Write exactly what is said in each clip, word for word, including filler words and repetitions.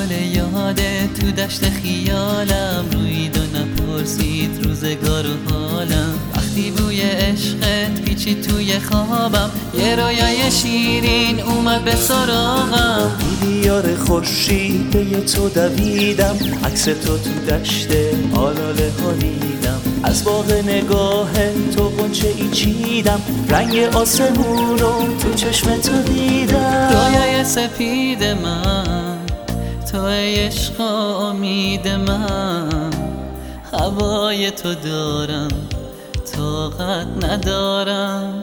حال یاده تو دشت خیالم روید و نپرسید روزگار و حالم. وقتی بوی عشقت پیچید توی خوابم یه رویای شیرین اومد به سراغم. بودی یار خورشیده تو دویدم، عکس تو تو دشت آلاله ها دیدم. از باغ نگاه تو غنچه ای چیدم، رنگ آسمونو تو چشم تو دیدم. رویای سپید من تو عشق و امید من، هوای تو دارم طاقت ندارم.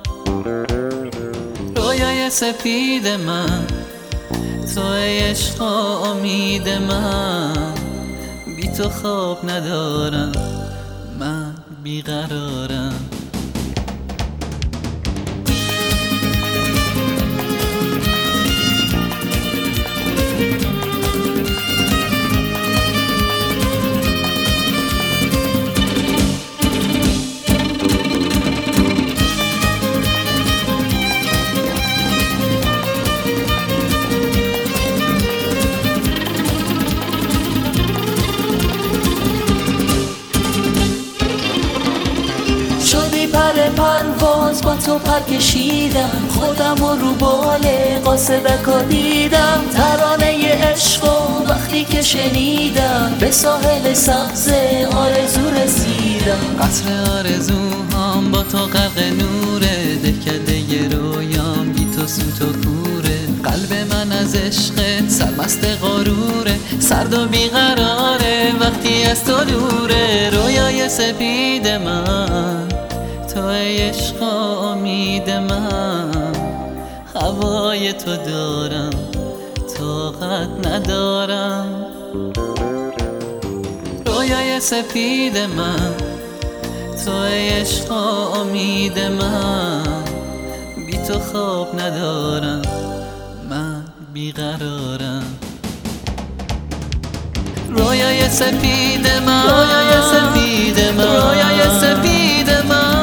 رویای سپید من تو عشق و امید من، بی تو خواب ندارم من بیقرارم. پر پرواز با تو پر کشیدم، خودم و رو بال قاصدکا دیدم. ترانه عشق و وقتی که شنیدم به ساحل سبز آرزو رسیدم. قصر آرزوهام با تو غرق نوره، دهکده ی رویام بی تو سوت و کوره. قلب من از عشقت سرمست غروره، سرد و بیقراره وقتی از تو دوره. رویای سپید من تو عشق و امید من، هوای تو دارم طاقت ندارم. رویای سپید من تو عشق و امید من، بی تو خواب ندارم من بیقرارم. رویای سپید من، رویای سپید من، رویای سپید من.